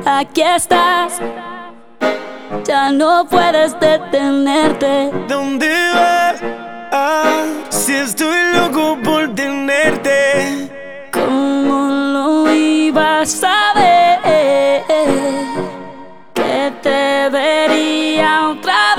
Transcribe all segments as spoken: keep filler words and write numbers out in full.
Aquí estás, ya no puedes detenerte. ¿Dónde vas? Ah, si estoy loco por tenerte. ¿Cómo lo ibas a ver? Que te vería otra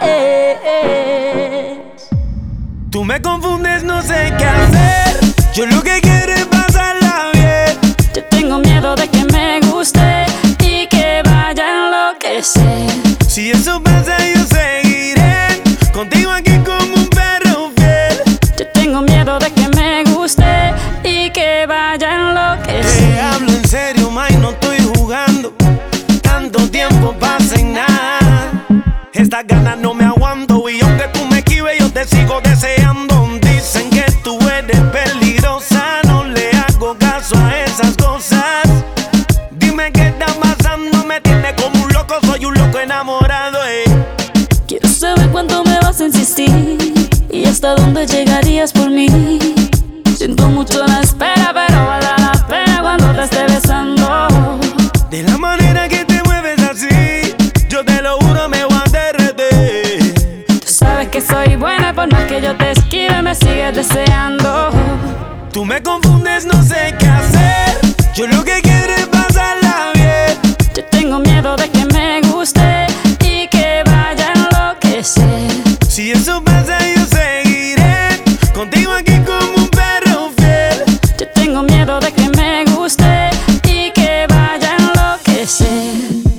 vez. Tú me confundes, no sé qué hacer. Yo lo que quiero es pasarla bien. Yo tengo miedo de que me guste y que vaya a enloquecer. Si eso pasa yo seguiré contigo aquí como un perro fiel. Yo tengo miedo de que me guste y que vaya a enloquecer. Te hablo en serio, ma, y no estoy jugando. Tanto tiempo pasa y nada. Estas ganas no me aguanto y aunque tú me esquives yo te sigo deseando. Dicen que tú eres peligrosa, no le hago caso a esas cosas. Dime qué está pasando, me tiene como un loco, soy un loco enamorado, eh. Quiero saber cuánto me vas a insistir y hasta dónde llegarías por mí. Siento mucho la espera, pero vale la pena cuando te esté besando. De la manera que te mueves así, yo te lo juro me voy a derretir. Tú sabes que soy buena, por más que yo te esquive me sigues deseando. Tú me confundes, no sé qué hacer. Yo lo que quiero es pasarla bien. Yo tengo miedo de que me guste y que vaya a enloquecer. Si eso pasa yo seguiré contigo aquí como un perro fiel. Yo tengo miedo de que me guste y que vaya a enloquecer.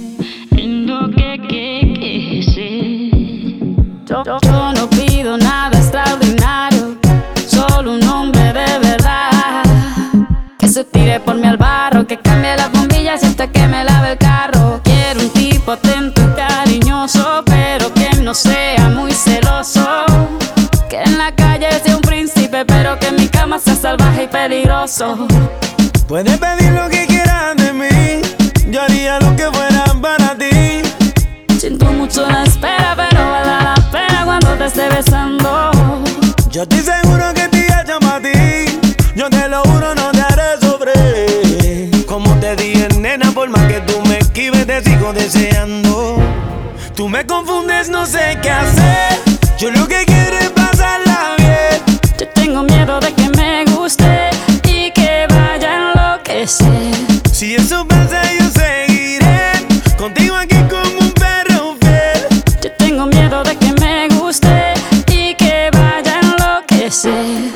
Yo, yo, yo no pido nada extraordinario, solo un hombre de verdad que se tire por mí al barro, que cambie las bombillas y hasta que me lave el carro. Quiero un tipo atento y cariñoso, pero que no sea muy celoso. Que en la calle sea un príncipe, pero que en mi cama sea salvaje y peligroso. Puedes pedir lo que quieras de mí, yo haría lo que fuera para ti. Siento mucho la espera, pero vale la pena cuando te esté besando. Yo estoy seguro que te hecho para ti. Yo te lo juro, no te haré sufrir. Como te dije, nena, por más que tú me esquives, te sigo deseando. Tú me confundes, no sé qué hacer. Yo lo que quiero es pasarla bien. Yo tengo miedo de que me guste y que vaya a enloquecer. Si eso pasa, yo seguiré contigo aquí como un perro fiel. Yo tengo miedo de que me guste y que vaya a enloquecer.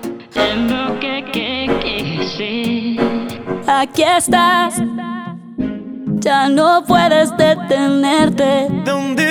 Aquí estás, ya no puedes detenerte. ¿Dónde